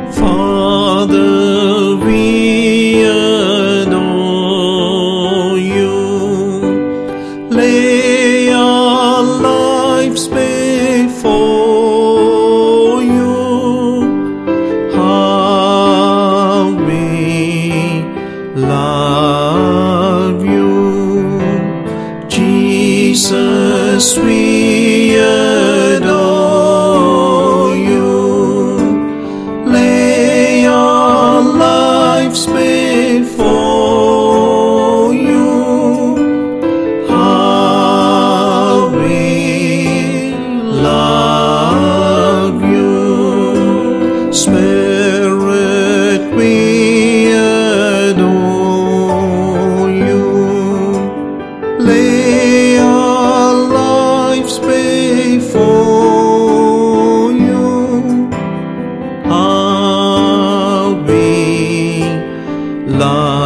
Father, we adore you. Lay our lives before you. How we love you, Jesus, we adore you. Lay our lives before you. How we love you. Spirit, we adore you. Lay our lives before you. How we love